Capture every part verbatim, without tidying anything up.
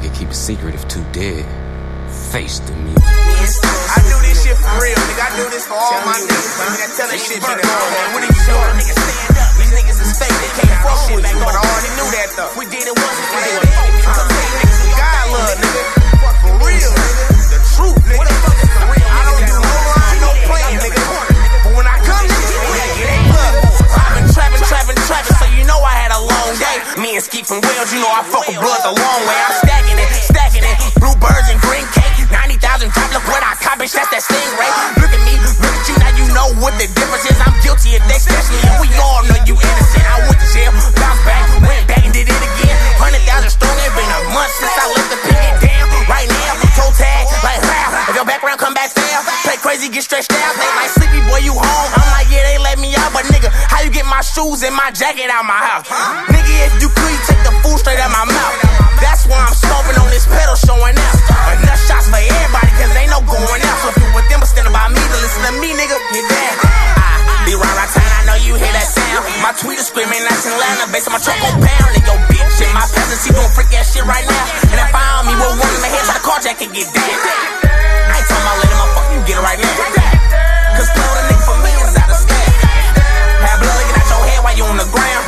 can keep a secret if two dead. Face the music. I do this shit for real, nigga. I do this for all my niggas. I tell that shit better go, man. What are you doing? Niggas stand up. These niggas is fake. They can't fuck with you, but I already knew that though. We did it once, we did it again. I'm telling niggas some God love, nigga. For real, nigga. The truth, nigga. What the fuck is for real? I don't do no line, no playing, nigga. But when I come, nigga, it ain't love. I've been trapping, trapping, trapping, so you know I had a long day. Me and Skeet from Wales, you know I fuck with blood the long way. I'm stacking it, stacking it. Bluebirds and green cake. ninety thousand drop, look what I cop, bitch, that's that stingray. Look at me, look at you, now you know what the difference is. I'm guilty if they catch me, and we all know you innocent. I went to jail, bounced back, went back and did it again. Hundred thousand strong, it been a month since I left the picket down. Right now, toe tag, like wow. If your background come back fail, play crazy, get stretched out. They like, sleepy boy, you home. I'm like, yeah, they let me out, but nigga, how you get my shoes and my jacket out my house? Nigga, if you could, you take the food straight out my mouth. That's why I'm stomping on this pedal, showing out. Enough shots for everybody, cause ain't no going out. So if you with them, but stand by me to listen to me, nigga, get down. I be right right time, I know you hear that sound. My tweet is screaming, that's in Atlanta, based on my truck on pound. And yo, bitch, and my peasants, he doing freak ass shit right now. And if I on me with one in my head, try to carjack and get dead. I ain't talking about letting motherfucker, you get it right now. Cause play with a nigga for me is out of scam. Have blood get out your head while you on the ground.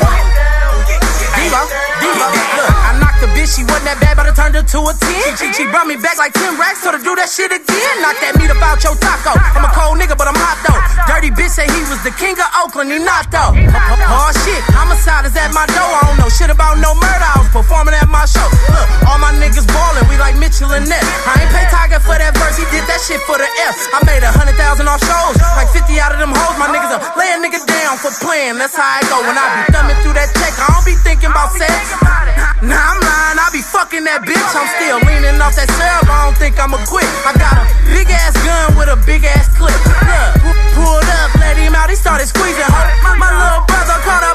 Diva, Diva, look, I knocked the bitch, she wasn't that bad, but I turned her to a ten. She, she brought me back like ten racks, told her to do that shit again. Knock that meat about your taco. I'm a cold nigga, but I'm hot though. Dirty bitch say he was the king of Oakland, he not though. Oh shit, homicide is at my door. I don't know shit about no murder, I was performing at my show. Look, all my niggas ballin', we like Mitchell and Ness. I ain't pay Tiger for that verse, he did that shit for the F. I made a hundred thousand off shows, like fifty out of them hoes. My niggas are lay a nigga down for playing, that's how I go. When I be thumbing through that check, I don't be thinking about sex. Nah, I'm lying, I be fucking that bitch. I'm still leaning off that syrup, I don't think I'ma quit. I got a big ass gun with a big ass clip. Look, pulled up, let him out, he started squeezing her. My little brother caught a